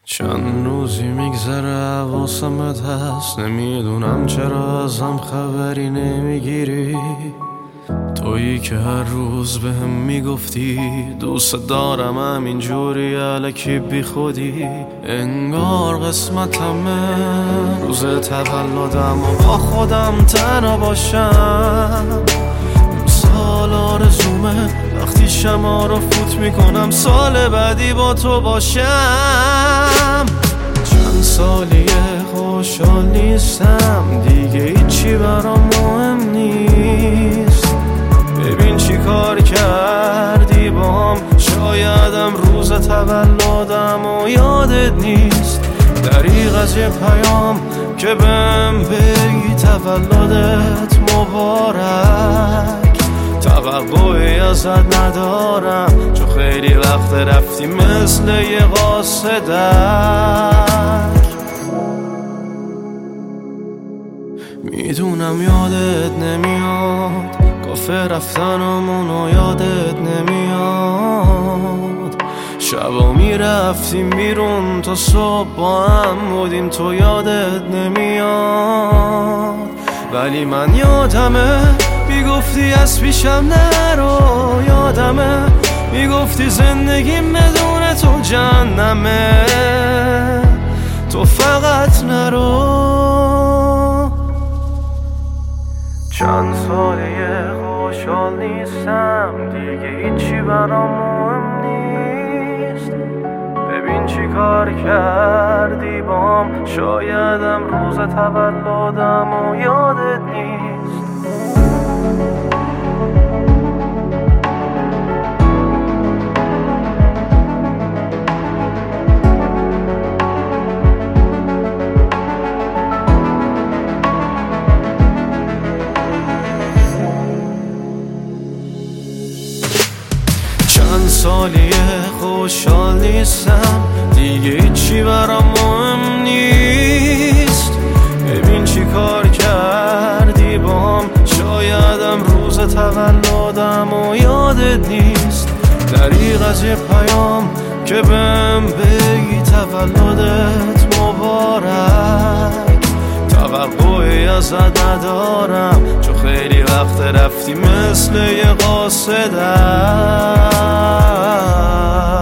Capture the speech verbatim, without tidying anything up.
چند روزی میگذره حواسمت هست، نمیدونم چرا ازم خبری نمیگیری. تویی که هر روز به هم میگفتی دوست دارم همینجوری الکی بی خودی. انگار قسمتمه روز تولدم و با خودم تنها باشم. سال آرزومه وقتی شما رو فوت میکنم سال بعدی با تو باشم. چند سالیه خوشحال نیستم دیگه، هیچی برام مهم نیست. ببین چی کار کردی بام، شایدم روز تولدم و یادت نیست. دریغ از یه پیام که بهم بگی تولدت مبارک، توقعی ازت ندارم چون خیلی وقت رفتی مثل یه قاصدک. میدونم یادت نمیاد کافه رفتنمون و یادت نمیاد. شبا میرفتیم بیرون تا صبح با هم بودیم تو یادت نمیاد. ولی من یادمه میگفتی از پیشم نرو، یادمه میگفتی زندگیم بدون تو جهنمه، تو فقط نرو. چند سالیه خوشحال نیستم دیگه، هیچی برام مهم نیست. ببین چی کار کردی بام، شایدم روز تولدم و یادت نیست. چند سالیه خوشحال نیستم دیگه، هیچی برام مهم نیست. ببین چی کار کردی بام، شایدم روز تولدم و یادت نیست. دریغ از یه پیام که بهم بگی تولدت مبارک، توقعی ازت ندارم چون خیلی وقت رفتی مثل یه قاصدک.